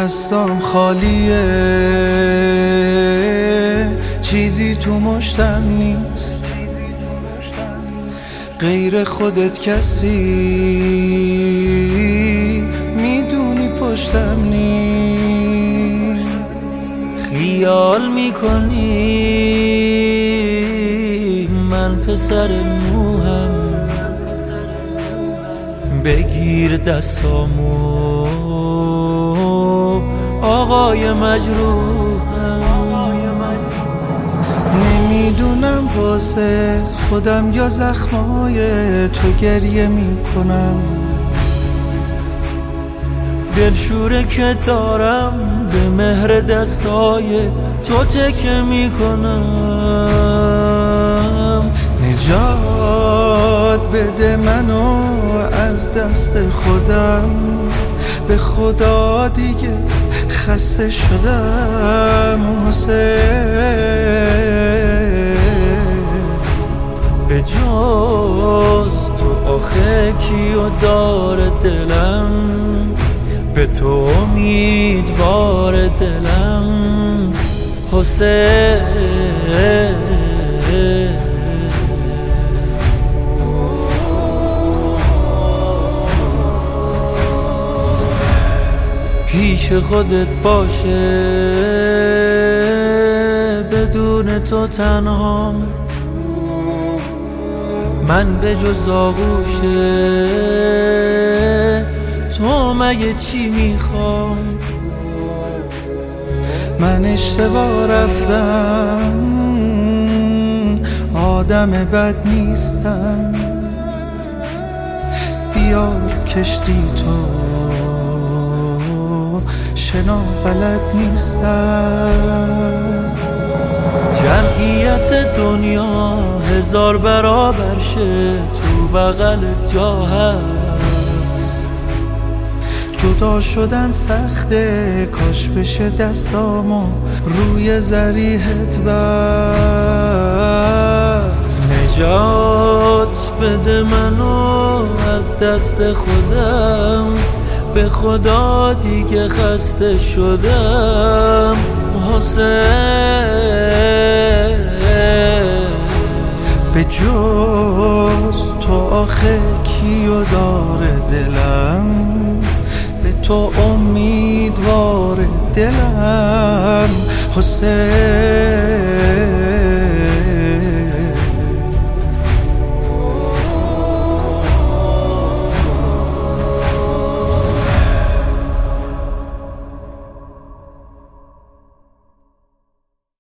دستام خالیه، چیزی تو مشتم نیست غیر خودت، کسی میدونی پشتم نیست. خیال میکنی من پسر موهم، بگیر دستامو آقای مجروحم. نمیدونم واسه خودم یا زخمای تو گریه میکنم، دلشوره که دارم به مهر دستای تو تکه میکنم. نجات بده منو از دست خودم، به خدا دیگه خسته شدم حسین. به جز تو آخه کیو داره دلم، به تو امیدوار دلم حسین. پیش خودت باشه بدون تو تنهام، من به جز آغوشه تو مگه چی میخوام؟ من اشتباه رفتم، آدم بد نیستم، بیار کشتی تو شنا بلد نیستم. جمعیت دنیا 1000 برابر شه تو بغل جا هست، جدا شدن سخته، کاش بشه دستامو روی ذریحت بست. نجات بده منو از دست خودم، به خدا دیگه خسته شدم حسین. به جز تو آخه کیو داره دلم، به تو امیدوار دلم حسین.